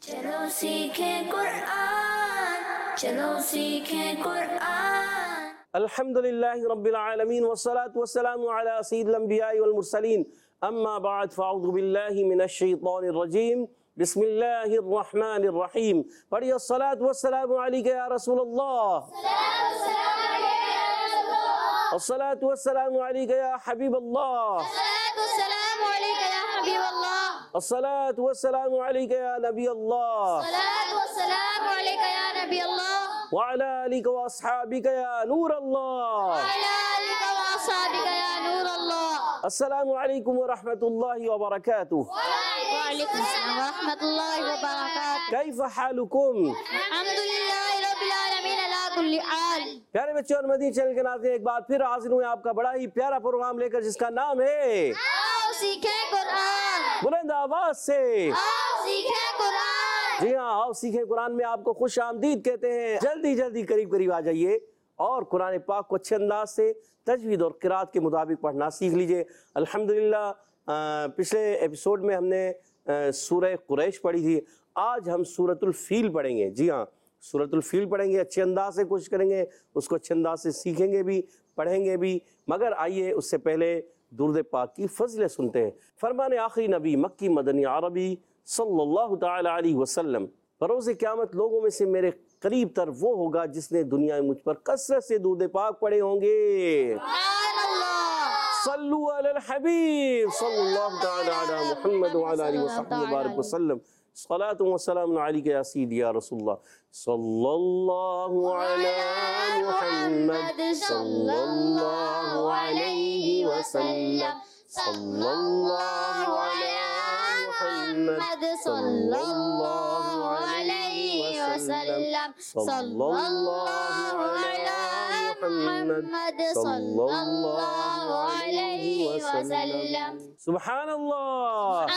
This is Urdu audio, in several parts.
चलो सीखें कुरान, चलो सीखें कुरान। अल्हम्दुलिल्लाहि रब्बिल आलमीन वस्सलातु वस्सलामु अला सय्यिदिल अंबिया'i वल मुरसलीन अम्मा बअद फ़अऊज़ु बिल्लाहि मिनश शैतानिर रजीम बिस्मिल्लाहिर रहमानिर रहीम। पढ़िए अस्सलातु वस्सलामु अलैका या रसूलल्लाह, अस्सलातु वस्सलामु अलैका या हबीबल्लाह, अस्सलातु वस्सलामु अलैका या नबी अल्लाह, व अला आलिका व अस्हाबिका या नूर अल्लाह। अस्सलामु अलैकुम व रहमतुल्लाहि व बरकातुहू। कैफ हालुकुम? प्यारे बच्चों और मदनी चैनल के नाज़रीन, एक बार फिर हाजिर हुए आपका बड़ा ही प्यारा प्रोग्राम लेकर, जिसका नाम है आओ सीखें कुरान। बुलंद आवाज से आओ सीखें कुरान। जी हाँ, आओ सीखें कुरान में आपको खुश आमदीद कहते हैं। जल्दी जल्दी करीब करीब आ जाइए और कुरान पाक को अच्छे अंदाज से तजवीद और क़िराअत के मुताबिक पढ़ना सीख लीजिए। अल्हम्दुलिल्लाह, पिछले एपिसोड में हमने सूरह कुरैश पढ़ी थी। आज हम सूरतुल फील पढ़ेंगे। जी हाँ, सूरतुल फील पढ़ेंगे, अच्छे अंदाज से कोशिश करेंगे, उसको अच्छे अंदाज से सीखेंगे भी, पढ़ेंगे भी। मगर आइए उससे पहले दुरूद पाक की फज़िलत सुनते हैं। फरमान आखिरी नबी मक्की मदनी अरबी सल्लल्लाहु ताला अलैहि वसल्लम, बरोज़ क़यामत लोगों में से मेरे करीब तर वो होगा जिसने दुनिया में मुझ पर कसरत से दुरूद पाक पढ़े होंगे। सल्लु अलल हबीब सल्लल्लाहु ताला अला मुहम्मद व अला आलिहि व सहबिहि बारिक वसल्लम। सलातु व सलाम अलैका या सय्यदी या रसूलल्लाह। सल्लल्लाहु अला मुहम्मद सल्लल्लाहु अलैहि वसल्लम। सल्लल्लाहु अला मुहम्मद सल्लल्लाहु अलैहि वसल्लम। सल्लल्लाहु अला मुहम्मद सल्लल्लाहु अलैहि वसल्लम। सुभान अल्लाह।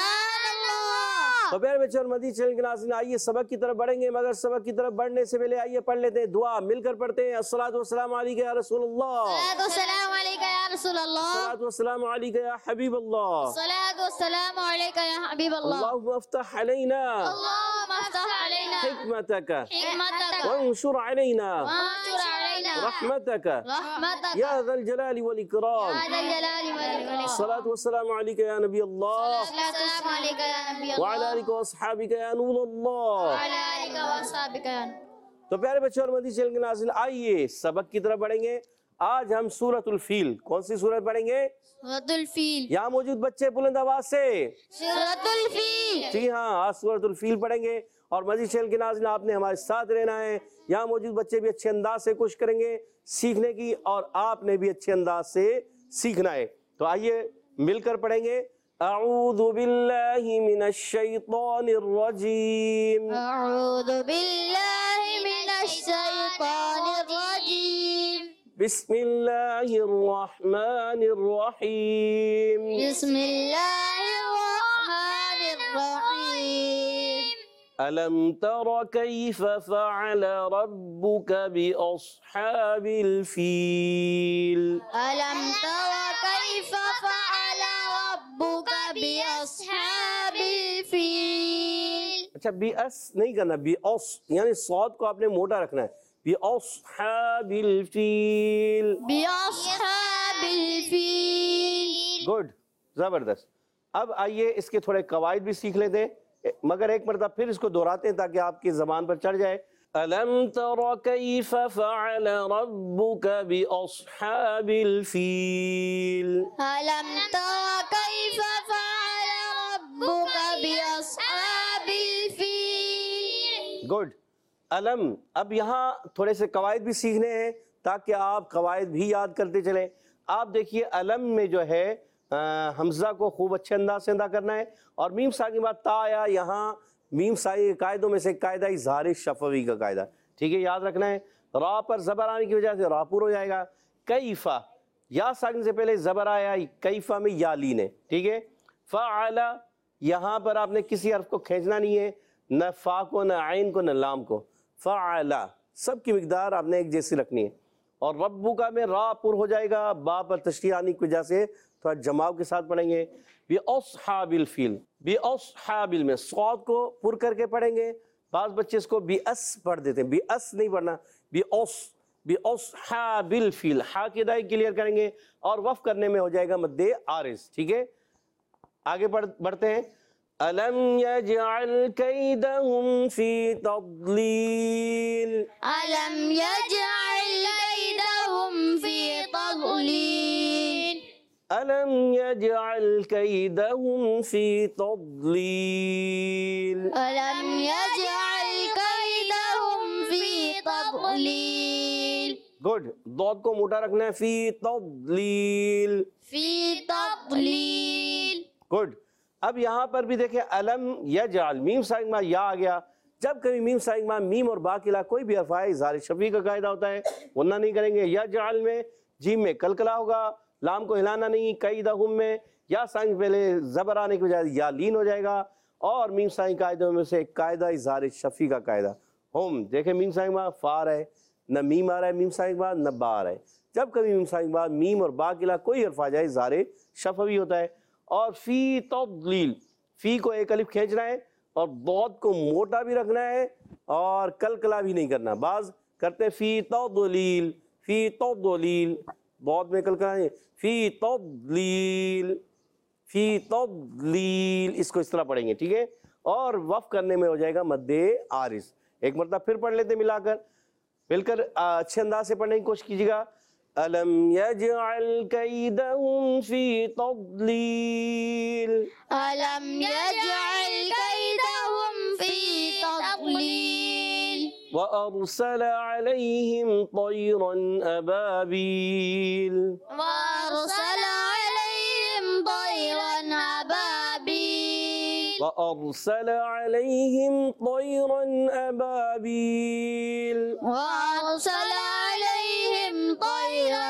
तो प्यारे बच्चों और मदनी चैनल के नाज़रीन, आइए सबक की तरफ बढ़ेंगे, मगर सबक की तरफ बढ़ने से पहले आइए पढ़ लेते हैं दुआ, मिलकर पढ़ते हैं। अस्सलातु वस्सलामु अलैका या रसूलल्लाह, अस्सलातु अलैका या रसूलल्लाह, अस्सलातु वस्सलामु अलैका या हबीबल्लाह, अस्सलातु वस्सलामु अलैका या हबीबल्लाह। अल्लाहुम्मा अफ्तह अलैना अल्लाहुम्मा अफ्तह अलैना हिकमतक हिकमतक वंशुर अलैना वंशुर अलैना रहमतक रहमतक या ज़ल जलाली वल इकराम। या ज़ल जलाली वल इकराम। अस्सलातु वस्सलामु अलैका या नबी अल्लाह अस्सलातु अलैका या नबी व अल्लाह अला आलिका व अस्हाबिका या नूर अल्लाह। अला आलिका व अस्हाबिका। तो प्यारे बच्चों और मदनी चैनल के नाज़रीन, आइए सबक की तरफ बढ़ेंगे। आज हम सूरतुल फील, कौन सी सूरत पढ़ेंगे? सूरतुल फील। यहाँ मौजूद बच्चे बुलंद आवाज से सूरतुल फील। जी हाँ, आज सूरतुल फील पढ़ेंगे। और मदनी चैनल के नाज़रीन, आपने हमारे साथ रहना है। यहाँ मौजूद बच्चे भी अच्छे अंदाज से कोशिश करेंगे सीखने की, और आपने भी अच्छे अंदाज से सीखना है। तो आइए मिलकर पढ़ेंगे। अऊज़ु बिल्लाहि मिनश शैतानिर रजीम, अऊज़ु बिल्लाहि मिनश शैतानिर रजीम, बिस्मिल्लाहिर रहमानिर रहीम, बिस्मिल्लाहिर रहमानिर रहीम। अलम तरा कैफ फ़अल रब्बुक बिअस्हाबिल फील, अलम तरा कैफ फ़अल रब्बुक बिअस्हाबिल फील। अच्छा, बिअस नहीं करना, बिअस यानी सौद को आपने मोटा रखना है। बिअस्हाबिल फील, बिअस्हाबिल फील। गुड, जबरदस्त। अब आइए इसके थोड़े कवायद भी सीख लेते हैं, मगर एक मरतबा फिर इसको दोहराते हैं ताकि आपकी ज़बान पर चढ़ जाए। अलम तरा कैफ फ़अल रब्बुक बिअस्हाबिल फील, अलम तरा कैफ फ़अल रब्बुक बिअस्हाबिल फील। गुड। अलम, अब यहाँ थोड़े से कवायद भी सीखने हैं ताकि आप कवायद भी याद करते चलें। आप देखिए, अलम में जो है हमज़ा को खूब अच्छे अंदाज से अदा करना है, और मीम सा के बाद ता आया। यहाँ मीम सा के कायदों में से कायदा इज़हार शफ़वी का कायदा, ठीक है, याद रखना है। रा पर ज़बर आने की वजह से रापुर हो जाएगा। कैफ़ा, या साकिन से पहले ज़बर आया, कैफ़ा में या लीन है, ठीक है। फ़अला, यहाँ पर आपने किसी हर्फ को खींचना नहीं है, न फ़ा को, न आइन को, न लाम को। फ़अला, सब की मिक़दार आपने एक जैसी रखनी है। और रब्बुका में रा पुर हो जाएगा, बा पर तशरीह आने की वजह से تھوڑا جماؤ کے ساتھ پڑھیں گے. بِأَصْحَابِ الْفِيلِ، بِأَصْحَابِ میں صاد کو پر کر کے پڑھیں گے. بعض بچے اس کو بِأَس پڑھ دیتے ہیں، بِأَس نہیں پڑھنا، بِأَصْحَابِ الْفِيلِ. ہا کی ادائی کلیئر کریں گے اور وقف کرنے میں ہو جائے گا مد عارض. ٹھیک ہے، آگے بڑھتے ہیں. أَلَمْ يَجْعَلْ كَيْدَهُمْ فِي تَضْلِيلٍ. ألم يجعل كيدهم في تضليل. أَلَمْ يَجْعَلْ كَيْدَهُمْ فِي تَضْلِيلٍ. ألم يجعل كيدهم في تضليل. گڈ. ضاد کو موٹا رکھنا ہے. فی تضلیل. في تضليل. گڈ. اب یہاں پر بھی دیکھیں علم یجعل، میم ساکن یا آ گیا. جب کبھی میم ساکن میم اور با کے علاوہ کوئی بھی حرف آئے اظہار شفیع کا قاعدہ ہوتا ہے، غنہ نہیں کریں گے. یجعل میں جیم میں کلکلا ہوگا، لام کو ہلانا نہیں. قیدہم میں یا ساکن پہلے زبر آنے کی بجائے یا لین ہو جائے گا. اور میم ساکن قاعدوں میں سے ایک قاعدہ اظہار شفیع کا قاعدہ. ہم دیکھیں میم ساکن فار ہے، نہ میم آ رہا ہے میم ساکن بعد، نہ با آ رہا ہے. جب کبھی میم ساکن بعد میم اور با کے علاوہ کوئی حرف آ جائے اظہار شفوی ہوتا ہے. اور فی تضلیل، فی کو ایک الف کھینچنا ہے اور ضاد کو موٹا بھی رکھنا ہے اور کلکلا بھی نہیں کرنا. بعض کرتے ہیں فی تضلیل، فی تضلیل، ضاد میں کلکلا نہیں. فی تضلیل، فی تضلیل، اس کو اس طرح پڑھیں گے. ٹھیک ہے، اور وقف کرنے میں ہو جائے گا مد عارض. ایک مرتبہ پھر پڑھ لیتے ملا کر، مل کر اچھے انداز سے پڑھنے کی کوشش کیجیے گا. أَلَمْ يَجْعَلْ كَيْدَهُمْ فِي تَضْلِيلٍ. ألم يجعل كيدهم في تضليل. وَأَرْسَلَ عَلَيْهِمْ طَيْرًا أَبَابِيلَ. وأرسل عليهم طيرا أبابيل. وَأَرْسَلَ عَلَيْهِمْ طَيْرًا أَبَابِيلَ. وأرسل عليهم طيرا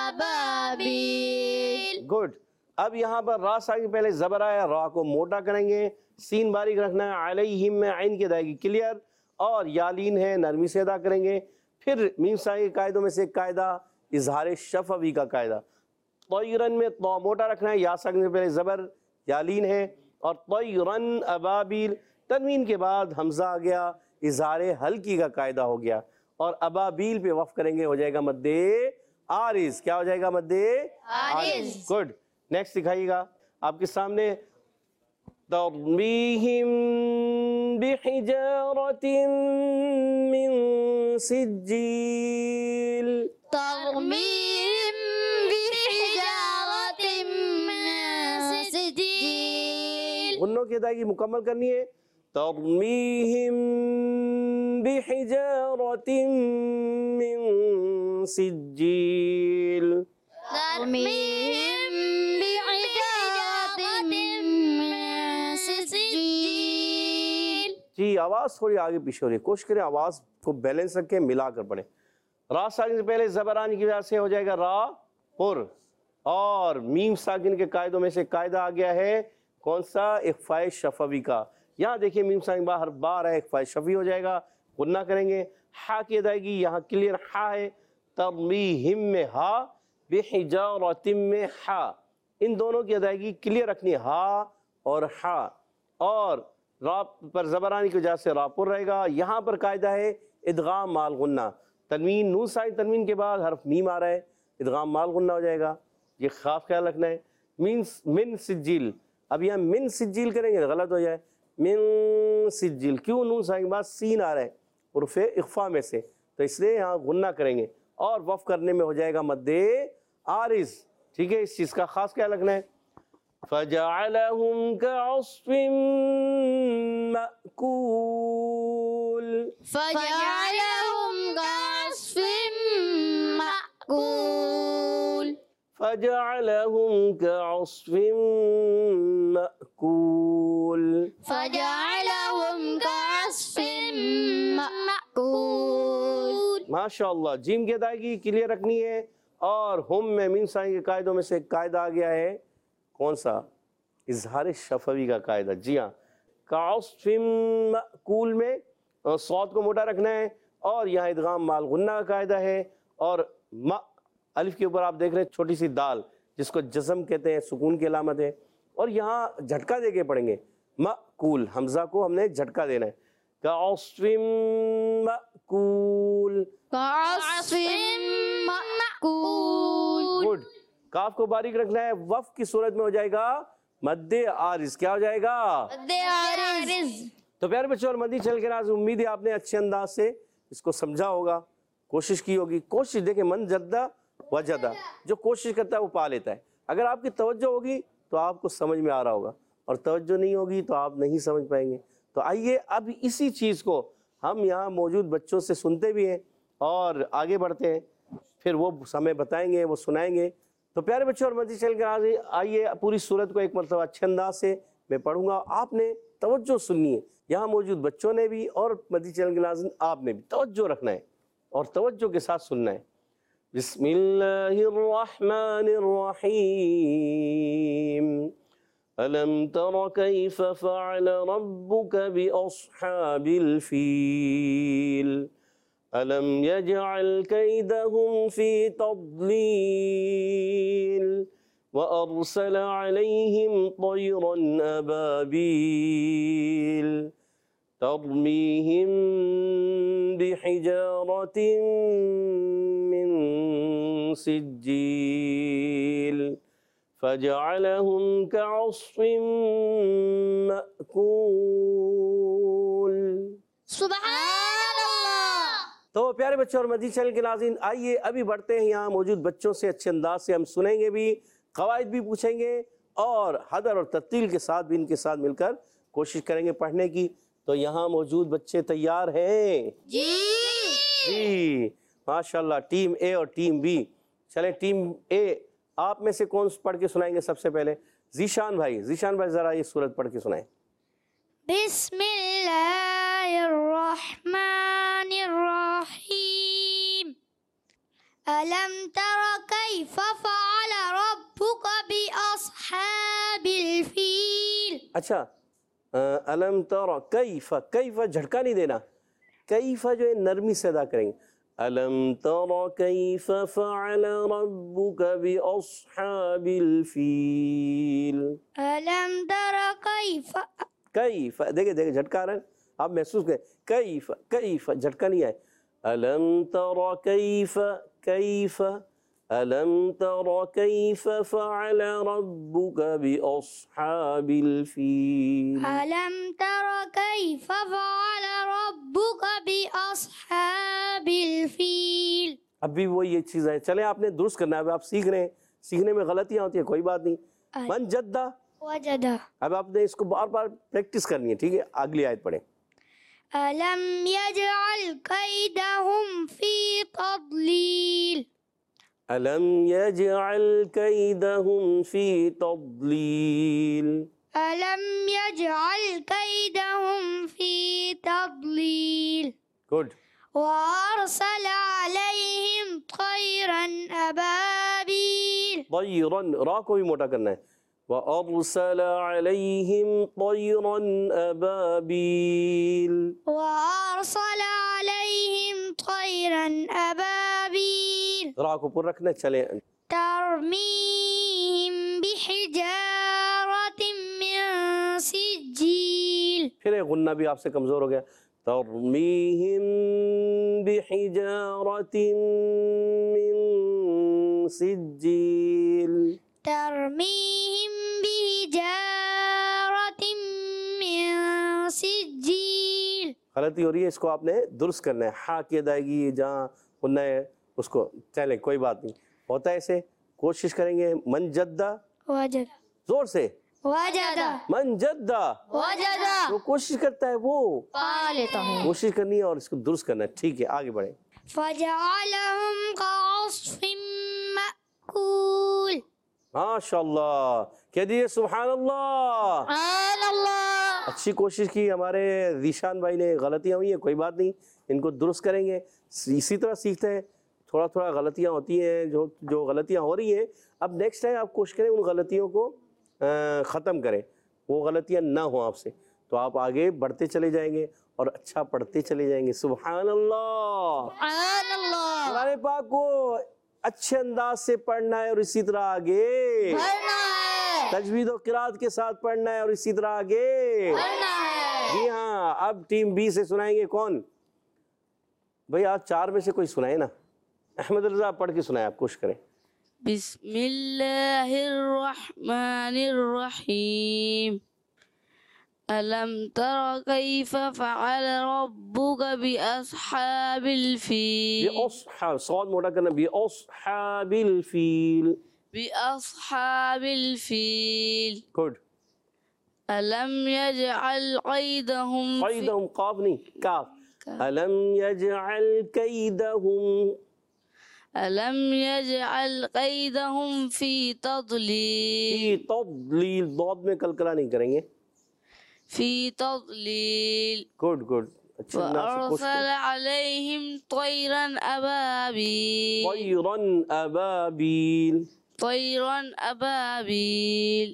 أبابيل. گڈ. اب یہاں پر را ساکن پہلے زبر آیا، را کو موٹا کریں گے، سین باریک رکھنا ہے. علیہم میں عین کی ادائیگی کلیئر، اور یالین ہے نرمی سے ادا کریں گے. پھر میم ساکن کے قاعدوں میں سے ایک قاعدہ اظہار شفوی کا قاعدہ. طیرن میں تو موٹا رکھنا ہے، یا ساکن سے پہلے زبر، یالین ہے. اور طیرن ابابیل، تنوین کے بعد حمزہ آ گیا، اظہار ہلکی کا قاعدہ ہو گیا. اور ابابیل پہ وقف کریں گے، ہو جائے گا مد عارض. کیا ہو جائے گا؟ مد عارض. گڈ. نیکسٹ دکھائیے گا آپ کے سامنے. ترمیہم بحجارۃ من سجیل. ترميهم بحجارة من سجيل. غنوں کی ادائیگی مکمل کرنی ہے. ترمیہم بحجارۃ من سجیل. ترميهم بحجارة من سجيل. جی آواز تھوڑی آگے پیچھے ہو رہی ہے، کوشش کریں آواز کو بیلنس رکھیں، ملا کر پڑھیں. را ساکن سے پہلے زبر آنے کی وجہ سے ہو جائے گا را پر. اور میم ساکن کے قاعدوں میں سے قاعدہ آ گیا ہے کون سا؟ اخفاء شفوی کا. یہاں دیکھیں میم ساکن باہر بار ہے، اخفاء شفوی ہو جائے گا، غنہ کریں گے. ہا کی ادائیگی یہاں کلیئر ہا ہے. ترمیہم میں ہا، بحجارۃ میں ہا، ان دونوں کی ادائیگی کلیئر رکھنی ہے، ہا اور ہا. اور را پر زبر آنے کی وجہ سے را پر رہے گا. یہاں پر قاعدہ ہے ادغام مال غنہ. تنوین نون ساکن تنوین کے بعد حرف میم آ رہا ہے، ادغام مال غنہ ہو جائے گا. یہ خاص خیال رکھنا ہے. من سجیل، اب یہاں من سجیل کریں گے غلط ہو جائے. من سجیل، کیوں؟ نون ساکن کے بعد سین آ رہا ہے حروف اخفاء میں سے، تو اس لیے یہاں غنہ کریں گے اور وقف کرنے میں ہو جائے گا مد عارض. ٹھیک ہے، اس چیز کا خاص خیال رکھنا ہے. فَجَعَلَهُمْ كَعَصْفٍ مَأْكُولٍ. فجعلهم كعصف مأكول. فَجَعَلَهُمْ كَعَصْفٍ مَأْكُولٍ. فجعلهم كعصف مأكول. ماشاءاللہ. جیم کی ادائیگی کلیئر رکھنی ہے. اور ہم میں میم ساکن کے قاعدوں میں سے ایک قاعدہ آ گیا ہے کون سا؟ اظہار شفوی کا قاعدہ. جی ہاں، کعصف مأکول میں صاد کو موٹا رکھنا ہے اور یہاں ادغام مال غنہ کا قاعدہ ہے. اور الف کے اوپر آپ دیکھ رہے ہیں چھوٹی سی دال، جس کو جزم کہتے ہیں، سکون کی علامت ہے، اور یہاں جھٹکا دے کے پڑھیں گے، مأکول، حمزہ کو ہم نے جھٹکا دینا ہے، کعصف مأکول، كعصف مأكول. گڈ. کاف کو باریک رکھنا ہے، وف کی صورت میں ہو جائے گا مد عارض. کیا ہو جائے گا؟ مد عارض. تو پیارے بچوں اور مدنی چینل کے ناظرین، امید ہے آپ نے اچھے انداز سے اس کو سمجھا ہوگا، کوشش کی ہوگی. کوشش دیکھیں، من جدہ وجدہ، جو کوشش کرتا ہے وہ پا لیتا ہے. اگر آپ کی توجہ ہوگی تو آپ کو سمجھ میں آ رہا ہوگا، اور توجہ نہیں ہوگی تو آپ نہیں سمجھ پائیں گے. تو آئیے اب اسی چیز کو ہم یہاں موجود بچوں سے سنتے بھی ہیں اور آگے بڑھتے ہیں، پھر وہ ہمیں بتائیں گے، وہ سنائیں گے. تو پیارے بچوں اور مدنی چینل کے ناظرین، آئیے پوری صورت کو ایک مرتبہ اچھے انداز سے میں پڑھوں گا، آپ نے توجہ سننی ہے. یہاں موجود بچوں نے بھی اور مدنی چینل کے ناظرین آپ نے بھی توجہ رکھنا ہے اور توجہ کے ساتھ سننا ہے. بسم اللہ الرحمن الرحیم. ألم تر كيف فعل ربك بأصحاب الفيل ألم يجعل كيدهم في تضليل وأرسل عليهم طيرا أبابيل ترميهم بحجارة من سجيل فجعلهم كعصف مأكول. سبحان اللہ. تو پیارے بچوں اور مدنی چینل کے ناظرین، آئیے ابھی بڑھتے ہیں. یہاں موجود بچوں سے اچھے انداز سے ہم سنیں گے بھی، قواعد بھی پوچھیں گے، اور حدر اور ترتیل کے ساتھ بھی ان کے ساتھ مل کر کوشش کریں گے پڑھنے کی. تو یہاں موجود بچے تیار ہیں؟ جی جی ماشاءاللہ. ٹیم اے اور ٹیم بی. چلیں ٹیم اے، آپ میں سے کون پڑھ کے سنائیں گے سب سے پہلے؟ ذیشان بھائی. ذیشان بھائی ذرا یہ سورت پڑھ کے سنائیں. بسم اللہ الرحمن الرحیم. ألم تر كيف فعل ربك بأصحاب الفيل. اچھا، الم تر کیف، کیف جھٹکا نہیں دینا، کیف جو ہے نرمی سے ادا کریں گے. الم تر کیف فعل ربک باصحاب الفیل. ألم تر كيف. کیف دیکھیں جھٹکا آ رہا ہے، آپ محسوس کریں. کیف، کیف جھٹکا نہیں آئے. الم تر کیف، کیف الم تر کیف فعل ربک باصحاب الفیل. ألم تر كيف فعل ربك بأصحاب الفيل. اب بھی وہ یہ چیز ہے. چلیں آپ نے درست کرنا ہے، اب آپ سیکھ رہے ہیں، سیکھنے میں غلطیاں ہوتی ہیں، کوئی بات نہیں. من جدہ، وجد. اب آپ نے اس کو بار بار پریکٹس کرنی ہے، ٹھیک ہے. اگلی آیت پڑھیں. ألم يجعل كيدهم في تضليل. الم یجعل کیدہم فی تضلیل. ألم يجعل كيدهم في تضليل. گڈ. وأرسل عليهم طيرا أبابيل. طیرا، را کو بھی موٹا کرنا ہے. وَأَرْسَلَ عَلَيْهِمْ طَيْرًا أَبَابِيلَ. وأرسل عليهم طيرا أبابيل. را کو پر رکھنا ہے. چلیں ترميهم بحجارة من سجيل. پھر ایک غنہ بھی آپ سے کمزور ہو گیا. ترمیہم بحجارۃ من سجیل. ترميهم بحجارة من سجيل. غلطی ہو رہی ہے، اس کو آپ نے درست کرنا ہے. ہا کی ادائیگی جہاں غنہ ہے اس کو، چلیں کوئی بات نہیں، ہوتا ہے ایسے. کوشش کریں گے. من جدہ، وجد. زور سے. وجد. من جدہ، وجد. وہ کوشش کرتا ہے، وہ پا لیتا ہوں. کوشش کرنی ہے اور اس کو درست کرنا ہے. ٹھیک ہے آگے بڑھیں. فجعلهم كعصف مأكول. ماشاء اللہ، کہہ دیجیے سبحان اللہ. سبحان اللہ. اچھی کوشش کی ہمارے ذیشان بھائی نے. غلطیاں ہوئی ہیں، کوئی بات نہیں، ان کو درست کریں گے. اسی طرح سیکھتے ہیں، تھوڑا تھوڑا غلطیاں ہوتی ہیں. جو غلطیاں ہو رہی ہیں، اب نیکسٹ ٹائم آپ کوشش کریں ان غلطیوں کو ختم کریں، وہ غلطیاں نہ ہوں آپ سے، تو آپ آگے بڑھتے چلے جائیں گے اور اچھا پڑھتے چلے جائیں گے. سبحان اللہ. سبحان اللہ. قرآن پاک کو اچھے انداز سے پڑھنا ہے اور اسی طرح آگے بڑھنا ہے، تجوید و قرات کے ساتھ پڑھنا ہے اور اسی طرح آگے بڑھنا ہے۔ جی ہاں اب ٹیم بی سے سنائیں گے کون بھئی آپ چار میں سے کوئی سنائیں نا احمد رضا پڑھ کے سنائیں آپ کوشش کریں بسم اللہ الرحمن الرحیم ألم تر كيف فعل ربك بأصحاب الفيل بِأَصْحَابِ صاد موٹا کرنا بِأَصْحَابِ الْفِيلِ بأصحاب الفيل گڈ ألم يجعل قيدهم في قیدہم قاف نہیں کاف الم یجعل کیدہم ألم يجعل قيدهم في تضليل فی تضلیل ضاد میں کلکلہ نہیں کریں گے في تضليل گڈ گڈ اچھا وأرسل عليهم طيرا أبابيل طیرا ابابیل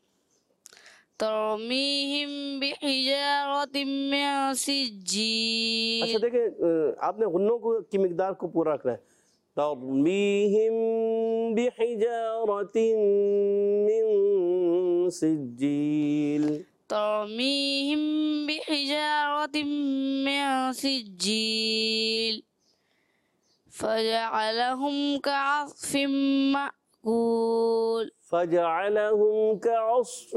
ترميهم بحجارة من سجيل اچھا دیکھیں آپ نے غنوں کی مقدار کو پورا رکھنا ہے ترمیہم بحجارۃ من سجیل ترميهم بحجارة من سجيل فجعلهم كعصف مأكول فجعلہم کعصف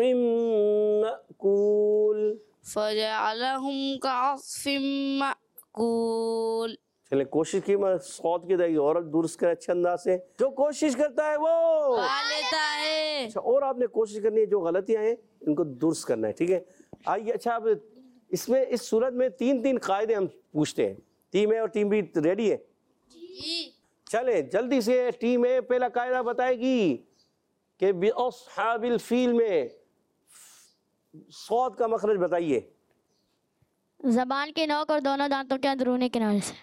مأکول فجعلهم كعصف مأكول چلے کوشش کی میں صوت کی دائیں اور درست کرے اچھے انداز سے جو کوشش کرتا ہے وہ پا لیتا ہے اچھا اور آپ نے کوشش کرنی ہے جو غلطیاں ہیں ان کو درست کرنا ہے ٹھیک ہے آئیے اچھا اب اس میں اس صورت میں تین قاعدے ہم پوچھتے ہیں ٹیم اے اور ٹیم بی ریڈی ہے چلیں جلدی سے ٹیم اے پہلا قاعدہ بتائے گی کہ بِأَصْحَابِ الْفِيلِ میں صوت کا مخرج بتائیے زبان کے نوک اور دونوں دانتوں کے اندرونی کنارے سے۔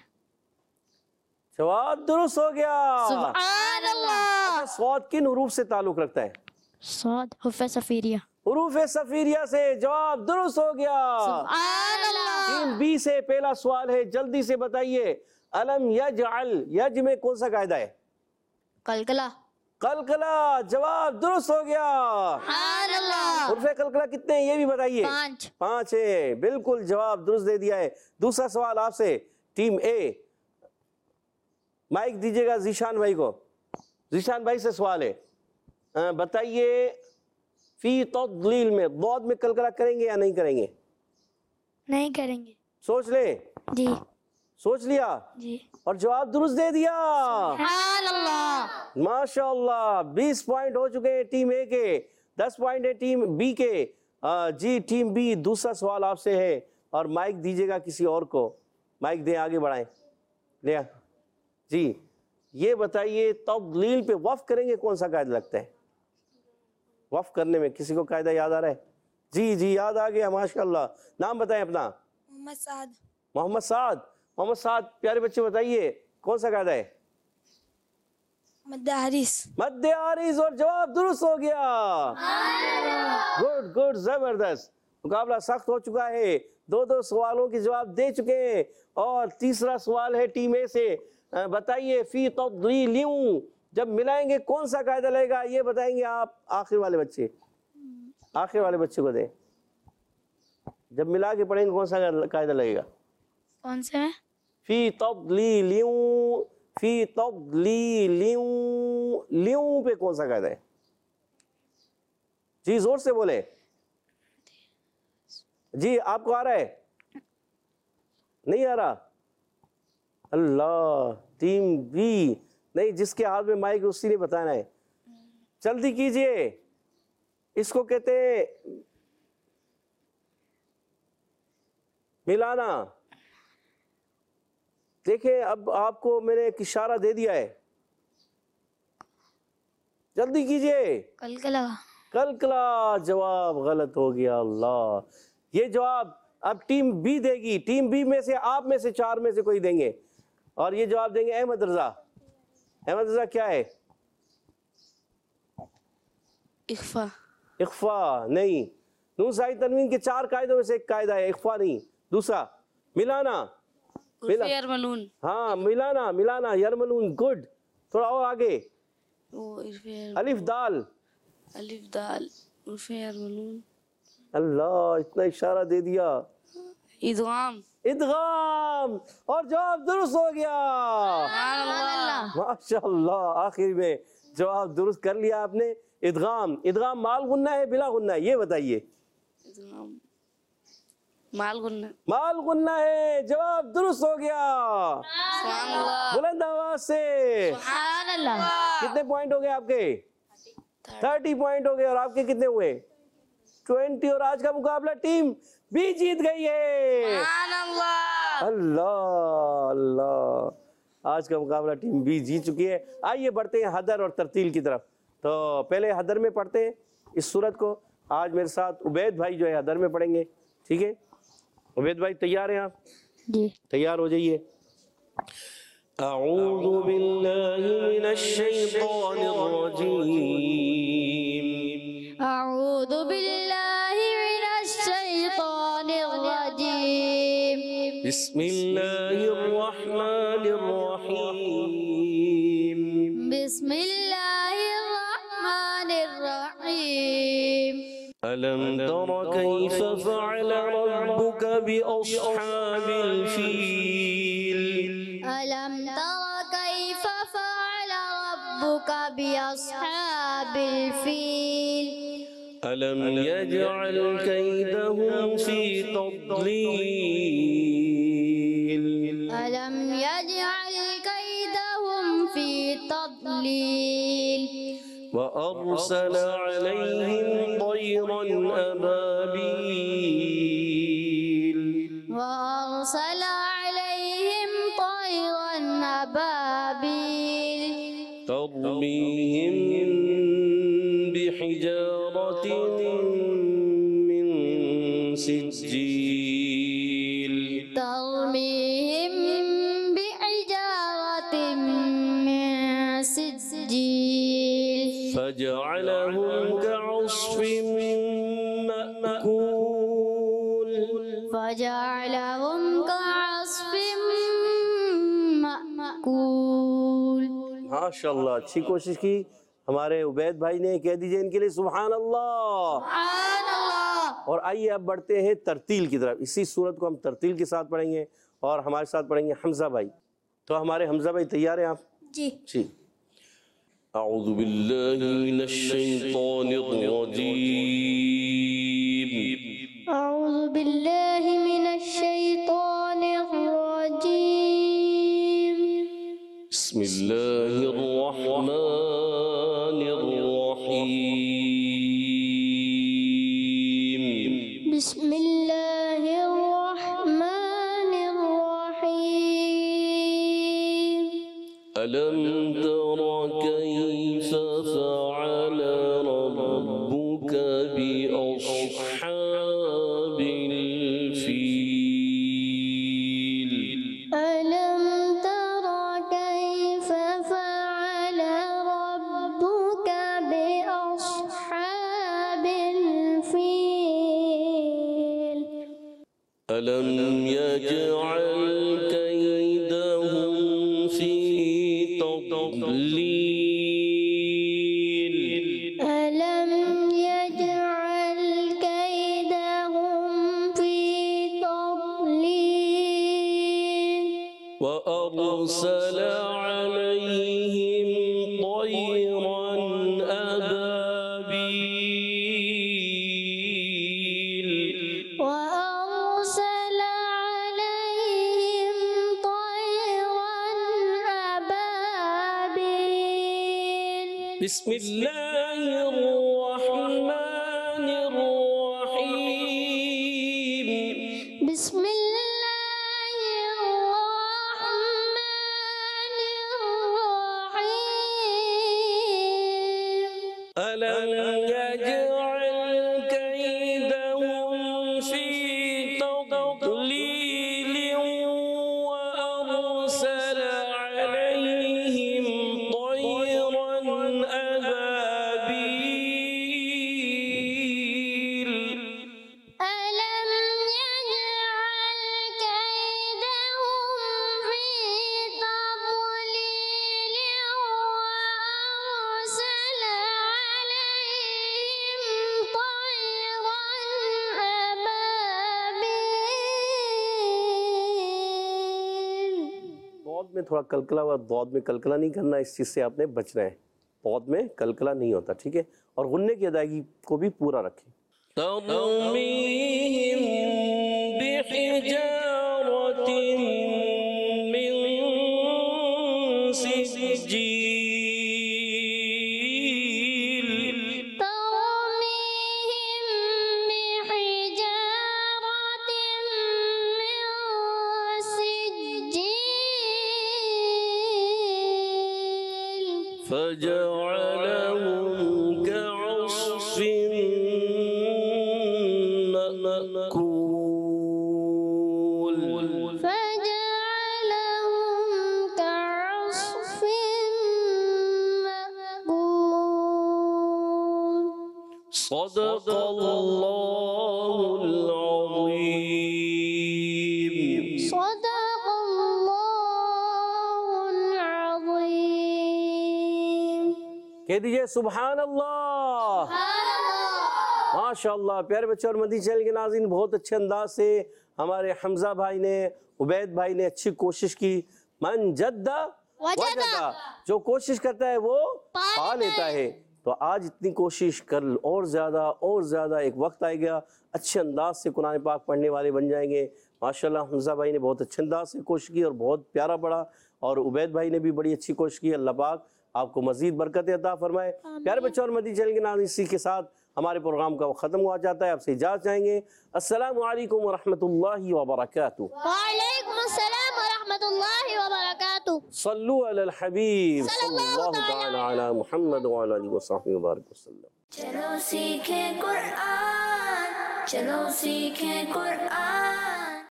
جواب درست ہو گیا سبحان اللہ۔ صوت کن حروف سے تعلق رکھتا ہے صاد حرف صفیریہ۔ حروف صفیریہ سے جواب درست ہو گیا سبحان اللہ۔ ٹیم بی سے پہلا سوال ہے جلدی سے بتائیے الم یجعل یج میں کون سا قاعدہ ہے قلقلہ۔ قلقلہ جواب درست ہو گیا سبحان اللہ۔ حروف قلقلہ کتنے ہیں یہ بھی بتائیے 5۔ 5 ہے بالکل جواب درست دے دیا ہے دوسرا سوال آپ سے ٹیم اے مائک دیجیے گا ذیشان بھائی کو ذیشان بھائی سے سوال ہے بتائیے فی تضلیل میں ضاد میں قلقلہ کریں گے یا نہیں کریں گے نہیں کریں گے۔ سوچ لیں جی سوچ لیا جی۔ اور جواب درست دے دیا سبحان اللہ۔ ماشاءاللہ 20 پوائنٹ ہو چکے ہیں ٹیم اے کے 10 پوائنٹ ہے ٹیم بی کے جی ٹیم بی دوسرا سوال آپ سے ہے اور مائک دیجیے گا کسی اور کو مائک دیں آگے بڑھائیں لیا جی یہ بتائیے تضلیل پہ وقف کریں گے کون سا قاعدہ لگتا ہے وقف کرنے میں کسی کو قاعدہ یاد آ رہا ہے جی جی یاد آ گیا ماشاءاللہ نام بتائیں اپنا محمد سعد۔ محمد سعد محمد سعد پیارے بچے بتائیے کون سا قاعدہ ہے مد حارث۔ مد عارض اور جواب درست ہو گیا گڈ گڈ زبردست مقابلہ سخت ہو چکا ہے دو سوالوں کے جواب دے چکے ہیں اور تیسرا سوال ہے ٹیم اے سے بتائیے فی تضلیل جب ملائیں گے کون سا قاعدہ لگے گا یہ بتائیں گے آپ آخر والے بچے کو دیں جب ملا کے پڑھیں گے کون سا قاعدہ لگے گا کون سے میں؟ فی تضلیل لیوں پہ کون سا قاعدہ ہے جی زور سے بولے جی آپ کو آ رہا ہے نہیں آ رہا اللہ ٹیم بی نہیں جس کے ہاتھ میں مائک اسی نے بتانا ہے جلدی کیجئے اس کو کہتے ہیں ملانا دیکھیں اب آپ کو میں نے ایک اشارہ دے دیا ہے جلدی کیجئے قلقلہ۔ قلقلہ جواب غلط ہو گیا اللہ یہ جواب اب ٹیم بی دے گی ٹیم بی میں سے آپ میں سے 4 میں سے کوئی دیں گے اور یہ جواب دیں گے احمد رضا کیا ہے اخفا اخفا نہیں نون سائی تنوین کے 4 قاعدوں میں سے ایک قاعدہ ہے اخفا نہیں دوسرا ملانا یرملون ہاں ملانا یرملون گڈ थोड़ा और आगे, वो इरफे अलिफ दाल। अलिफ दाल उर्फे नून अल्लाह, इतना इशारा दे दिया। इदगाम इदगाम, और जवाब दुरुस्त हो गया। माशाअल्लाह, आखिर में जवाब दुरुस्त कर लिया आपने। इदगाम, इदगाम माल गुन्ना है बिला गुन्ना है, ये बताइए। इदगाम माल गुन्ना माल गुन्ना है, जवाब दुरुस्त हो गया। सुभान अल्लाह बुलंद आवाज से सुभान अल्लाह। कितने पॉइंट हो गए आपके? 30 पॉइंट हो गए। और आपके कितने हुए? 20। और आज का मुकाबला टीम बी जीत गई है। सुभान अल्लाह अल्लाह अल्लाह, आज का मुकाबला टीम बी जीत चुकी है। आइए बढ़ते हैं हदर और तरतील की तरफ। तो पहले हदर में पढ़ते हैं इस सूरत को। आज मेरे साथ उबैद भाई जो है हदर में पढ़ेंगे, ठीक है? उबैद भाई तैयार हैं आप? जी। तैयार हो जाइए। अऊज़ु बिल्लाहि मिनश शैतानिर रजीम। अऊज़ु बिल्लाहि मिनश शैतानिर रजीम। बिस्मिल्लाहिर रहमानिर रहीम। बिस्मिल्लाहिर रहमानिर रहीम। अलम तरा कैफ फ़अल रब्बुक बिअस्हाबिल फील। अलम तरा कैफ फ़अल रब्बुक बिअस्हाबिल फील। अलम यजअल कैदहुम फी तضलील। अलम यजअल कैदहुम फी तضलील। वअरसल अलैहिम तयरन अबाबील। وأرسل عليهم طيرا أبابيل ترميهم بحجارة من سجيل. ترميهم بحجارة من سجيل فجعلهم كعصف مأكول. فجعلهم كعصف مأكول माशाअल्लाह, अच्छी कोशिश की हमारे उबैद भाई ने। कह दीजिए इनके लिए सुभान अल्लाह। सुभान अल्लाह। और आइए अब बढ़ते हैं तरतील की तरफ। इसी सूरत को हम तरतील के साथ पढ़ेंगे और हमारे साथ पढ़ेंगे हमजा भाई। तो हमारे हमजा भाई तैयार हैं आप? जी। जी। अऊज़ु बिल्लाहि मिनश शैतानिर रजीम। أعوذ بالله من الشيطان الرجيم बिस्मिल्लाहिर रहमानिर रहीम। بسم الله الرحمن الرحيم अलम तरा कैफ फ़अल रब्बुक बिअस्हाबिल फील। ألم تر كيف فعل ربك بأصحاب الفيل अलम यजअल कैदहुम फी तضलील। ألم يجعل كيدهم في تضليل وأرسل عليهم طيرا أبابيل. وأرسل عليهم طيرا أبابيل بسم الله الرحمن الرحيم. بسم الله الرحمن الرحيم ألم يجعل كيدهم في تضليل وأرسل عليهم طيرا أبابيل ضاد میں تھوڑا کلکلا ہوا، ضاد میں کلکلا نہیں کرنا، اس چیز سے آپ نے بچنا ہے، ضاد میں کلکلا نہیں ہوتا، ٹھیک ہے؟ اور غنے کی ادائیگی کو بھی پورا رکھیں. ترمیہم بحجارۃ من سجیل فجعلهم كعصف مأكول صدق الله العظيم. صدق اللہ العظیم. کہہ دیجئے سبحان اللہ. ماشاءاللہ. پیارے بچے اور مدنی چینل کے ناظرین، بہت اچھے انداز سے ہمارے حمزہ بھائی نے، عبید بھائی نے اچھی کوشش کی. من جد وجد، جو کوشش کرتا ہے وہ پا لیتا ہے. تو آج اتنی کوشش کر اور زیادہ ایک وقت آئے گا اچھے انداز سے قرآن پاک پڑھنے والے بن جائیں گے. ماشاءاللہ حمزہ بھائی نے بہت اچھے انداز سے کوشش کی اور بہت پیارا پڑھا، اور عبید بھائی نے بھی بڑی اچھی کوشش کی. اللہ پاک آپ کو مزید برکت عطا فرمائے. پیارے بچوں اور مدنی چینل کے ناظرین، اسی کے ساتھ ہمارے پروگرام کا ختم ہوا جاتا ہے. آپ سے اجازت چاہیں گے. السلام علیکم ورحمۃ اللہ وبرکاتہ. وعلیکم السلام ورحمۃ اللہ وبرکاتہ. صلو علی الحبیب صلی اللہ تعالی علی محمد وعلی آلہ وصحبہ وبارک وسلم. چلو سیکھیں قرآن، چلو سیکھیں قرآن.